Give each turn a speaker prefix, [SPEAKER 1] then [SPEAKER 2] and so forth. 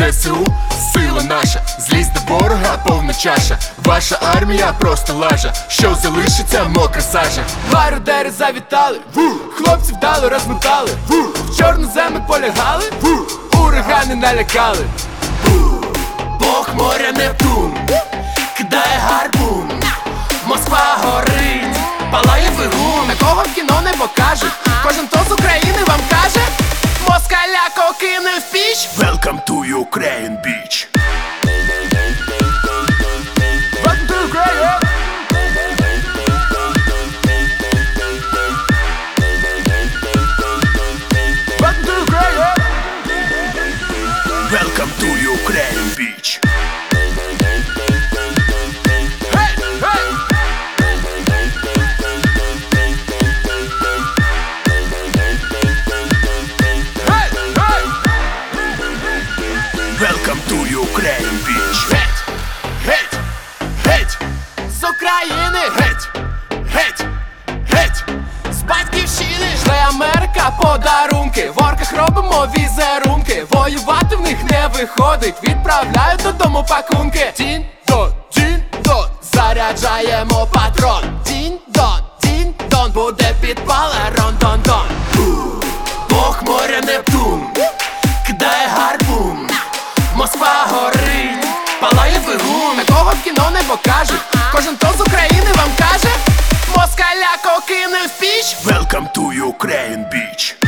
[SPEAKER 1] ЗСУ, сила наша, злість до ворога повна чаша. Ваша армія просто лажа, що залишиться мокра сажа. Мародери завітали, хлопців вдало розмотали, в чорну землю полягали, урагани налякали. Бог моря Нептун кидає гарпун, Москва горить, палає двигун. Такого в кіно не покажуть, кожен хто з України вам каже: москаляко кине в піч. Welcome to Ukraine, bitch. Welcome to Ukraine. Welcome to Ukraine. Welcome to Ukraine, bitch. Welcome to Ukraine, bitch. Геть, геть, геть з України, геть, геть, геть з батьківщини. Шле Америка подарунки, в орках робимо візерунки. Воювати в них не виходить, відправляють додому пакунки. Дінь-дон, заряджаємо патрон. Дінь-дон, буде підпала рон-дон-дон. Бог моря Нептун кидає гарпун, Москва горить, палає двигун. Такого в кіно не покажуть, кожен хто з України вам каже: москаляко кине в піч. Welcome to Ukraine, bitch.